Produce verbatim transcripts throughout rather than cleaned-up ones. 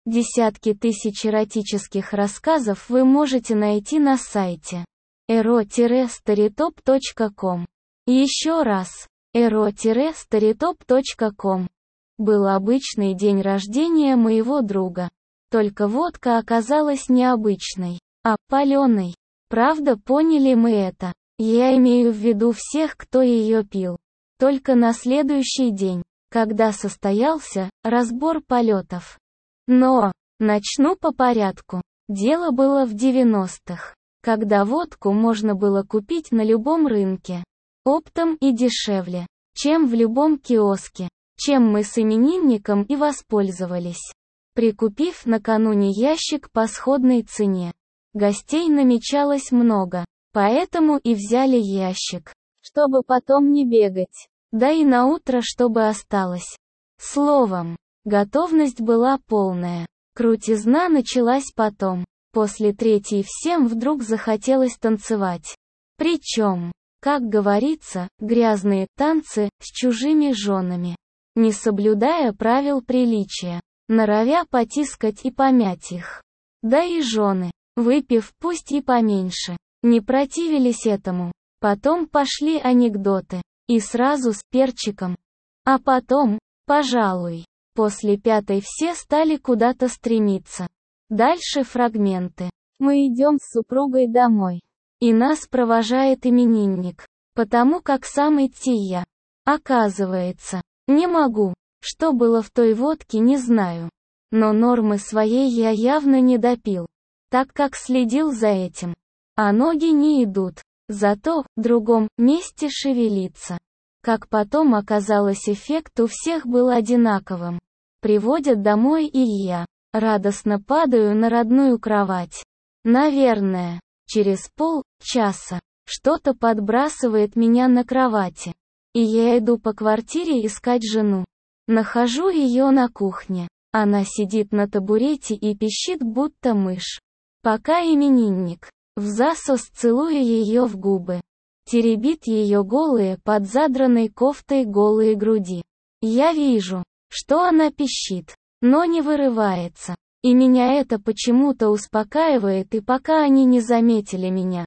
Десятки тысяч эротических рассказов вы можете найти на сайте эро старитоп точка ком. Еще раз, эро старитоп точка ком. Был обычный день рождения моего друга. Только водка оказалась необычной, а паленой. Правда, поняли мы это? Я имею в виду всех, кто ее пил. Только на следующий день, когда состоялся разбор полетов. Но, начну по порядку. Дело было в девяностых, когда водку можно было купить на любом рынке. Оптом и дешевле, чем в любом киоске, чем мы с именинником и воспользовались. Прикупив накануне ящик по сходной цене. Гостей намечалось много, поэтому и взяли ящик, чтобы потом не бегать. Да и на утро, чтобы осталось. Словом, готовность была полная. Крутизна началась потом. После третьей всем вдруг захотелось танцевать. Причем, как говорится, грязные танцы с чужими женами. Не соблюдая правил приличия, норовя потискать и помять их. Да и жены, выпив пусть и поменьше, не противились этому. Потом пошли анекдоты. И сразу с перчиком. А потом, пожалуй, после пятой все стали куда-то стремиться. Дальше фрагменты. Мы идем с супругой домой. И нас провожает именинник. Потому как сам идти я. Оказывается, не могу. Что было в той водке, не знаю. Но нормы своей я явно не допил. Так как следил за этим. А ноги не идут. Зато, в другом месте шевелиться. Как потом оказалось, эффект у всех был одинаковым. Приводят домой, и я радостно падаю на родную кровать. Наверное, через полчаса что-то подбрасывает меня на кровати. И я иду по квартире искать жену. Нахожу ее на кухне. Она сидит на табурете и пищит, будто мышь. Пока именинник взасос целуя ее в губы. Теребит ее голые под задранной кофтой голые груди. Я вижу, что она пищит, но не вырывается. И меня это почему-то успокаивает, и пока они не заметили меня.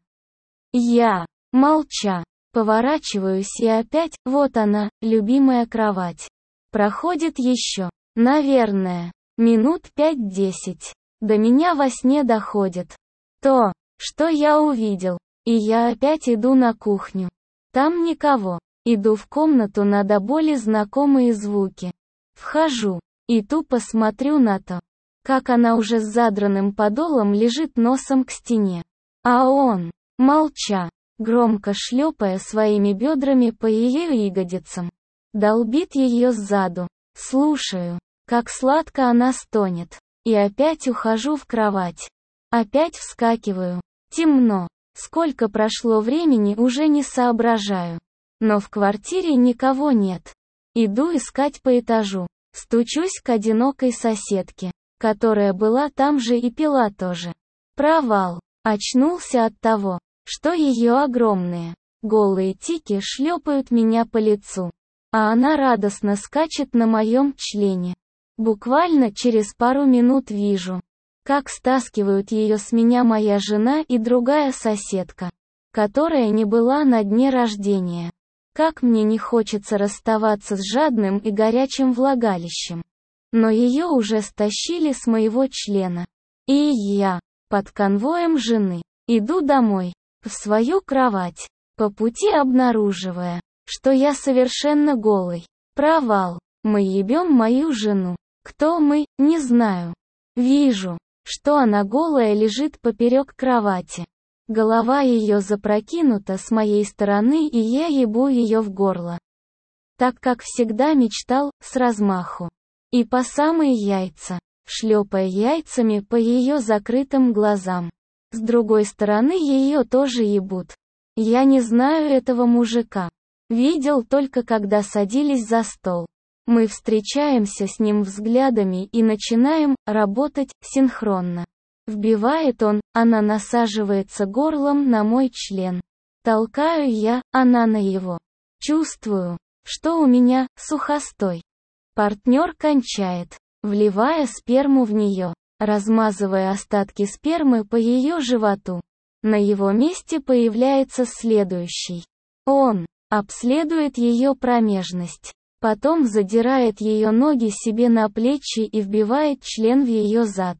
Я, молча, поворачиваюсь и опять, вот она, любимая кровать. Проходит еще, наверное, минут пять-десять. До меня во сне доходит то, что я увидел, и я опять иду на кухню. Там никого. Иду в комнату на до боли знакомые звуки. Вхожу, и тупо смотрю на то, как она уже с задранным подолом лежит носом к стене. А он, молча, громко шлепая своими бедрами по ее ягодицам, долбит ее сзаду. Слушаю, как сладко она стонет. И опять ухожу в кровать. Опять вскакиваю. Темно. Сколько прошло времени, уже не соображаю. Но в квартире никого нет. Иду искать по этажу. Стучусь к одинокой соседке, которая была там же и пила тоже. Провал. Очнулся от того, что ее огромные, голые тики шлепают меня по лицу. А она радостно скачет на моем члене. Буквально через пару минут вижу, как стаскивают ее с меня моя жена и другая соседка, которая не была на дне рождения. Как мне не хочется расставаться с жадным и горячим влагалищем. Но ее уже стащили с моего члена. И я, под конвоем жены, иду домой, в свою кровать, по пути обнаруживая, что я совершенно голый. Провал. Мы ебем мою жену. Кто мы, не знаю. Вижу, что она голая лежит поперек кровати. Голова ее запрокинута с моей стороны, и я ебу ее в горло. Так как всегда мечтал, с размаху. И по самые яйца, шлепая яйцами по ее закрытым глазам. С другой стороны ее тоже ебут. Я не знаю этого мужика. Видел только когда садились за стол. Мы встречаемся с ним взглядами и начинаем работать синхронно. Вбивает он, она насаживается горлом на мой член. Толкаю я, она на его. Чувствую, что у меня сухостой. Партнер кончает. вливая сперму в нее, размазывая остатки спермы по ее животу. На его месте появляется следующий. Он обследует ее промежность, потом задирает ее ноги себе на плечи и вбивает член в ее зад.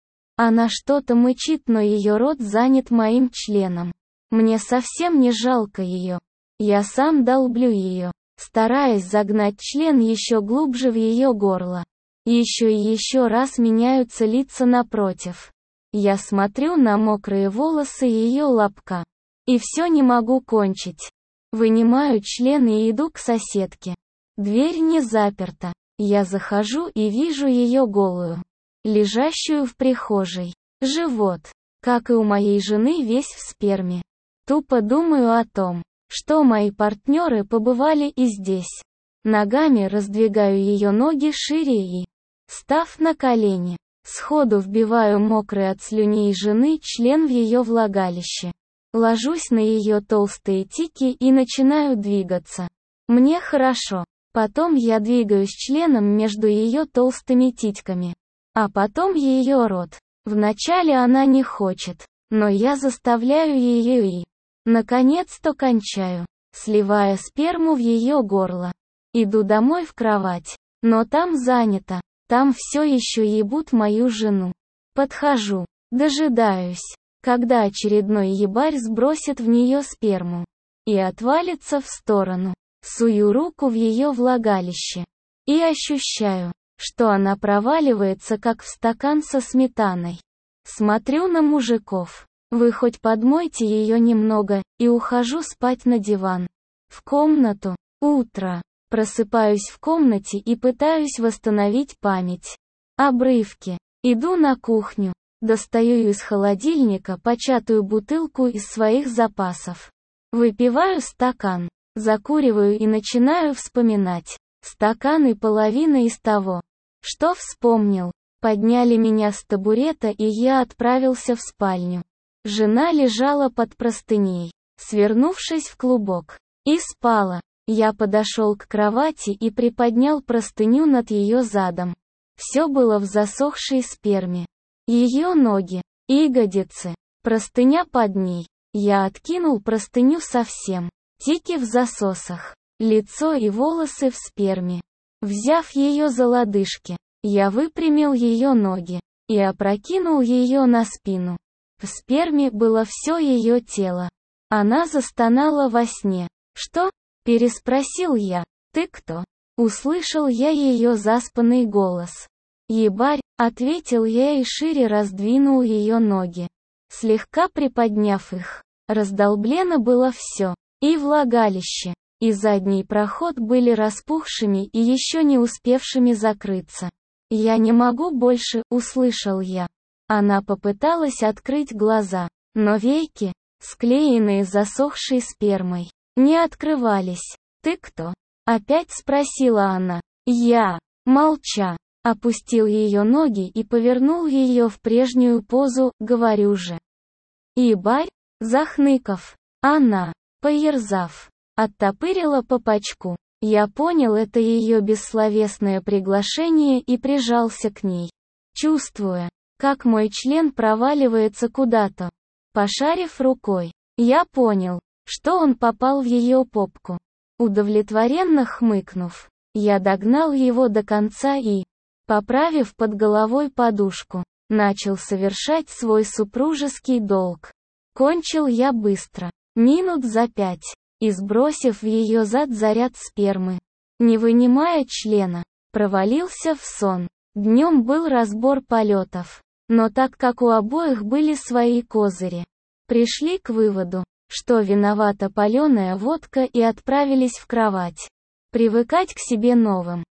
Она что-то мычит, но ее рот занят моим членом. Мне совсем не жалко ее. Я сам долблю ее, стараясь загнать член еще глубже в ее горло. Еще и еще раз меняются лица напротив. Я смотрю на мокрые волосы ее лобка. И все не могу кончить. Вынимаю член и иду к соседке. Дверь не заперта. Я захожу и вижу ее голую, лежащую в прихожей. Живот, как и у моей жены, весь в сперме. Тупо думаю о том, что мои партнеры побывали и здесь. Ногами раздвигаю ее ноги шире и, став на колени, сходу вбиваю мокрый от слюней жены член в ее влагалище. Ложусь на ее толстые тики и начинаю двигаться. Мне хорошо. Потом я двигаюсь членом между ее толстыми титьками. А потом ее рот. Вначале она не хочет, но я заставляю ее и, наконец-то кончаю, сливая сперму в ее горло. Иду домой в кровать, но там занято, там все еще ебут мою жену. Подхожу, дожидаюсь, когда очередной ебарь сбросит в нее сперму и отвалится в сторону. Сую руку в ее влагалище и ощущаю, что она проваливается как в стакан со сметаной. Смотрю на мужиков. Вы хоть подмойте ее немного, и ухожу спать на диван. В комнату. Утро. Просыпаюсь в комнате и пытаюсь восстановить память. Обрывки. Иду на кухню. Достаю из холодильника початую бутылку из своих запасов. Выпиваю стакан. Закуриваю и начинаю вспоминать. Стакан и половина из того, что вспомнил. Подняли меня с табурета, и я отправился в спальню. Жена лежала под простыней, свернувшись в клубок, и спала. Я подошел к кровати и приподнял простыню над ее задом. Все было в засохшей сперме. Ее ноги, ягодицы, простыня под ней. Я откинул простыню совсем. Тики в засосах, лицо и волосы в сперме. Взяв ее за лодыжки, я выпрямил ее ноги и опрокинул ее на спину. В сперме было все ее тело. Она застонала во сне. «Что?» – переспросил я. «Ты кто?» – услышал я ее заспанный голос. «Ебарь», – ответил я и шире раздвинул ее ноги, слегка приподняв их. Раздолблено было все. И влагалище, и задний проход были распухшими и еще не успевшими закрыться. «Я не могу больше», — услышал я. Она попыталась открыть глаза, но веки, склеенные засохшей спермой, не открывались. «Ты кто?» — опять спросила она. Я, молча, опустил ее ноги и повернул ее в прежнюю позу, говорю же. «Ибарь», захныков, она, поерзав, оттопырила попачку. Я понял это ее бессловесное приглашение и прижался к ней, чувствуя, как мой член проваливается куда-то. Пошарив рукой, я понял, что он попал в ее попку. Удовлетворенно хмыкнув, я догнал его до конца и, поправив под головой подушку, начал совершать свой супружеский долг. Кончил я быстро. Минут за пять, и сбросив в ее зад заряд спермы, не вынимая члена, провалился в сон. Днем был разбор полетов, но так как у обоих были свои козыри, пришли к выводу, что виновата паленая водка, и отправились в кровать. Привыкать к себе новым,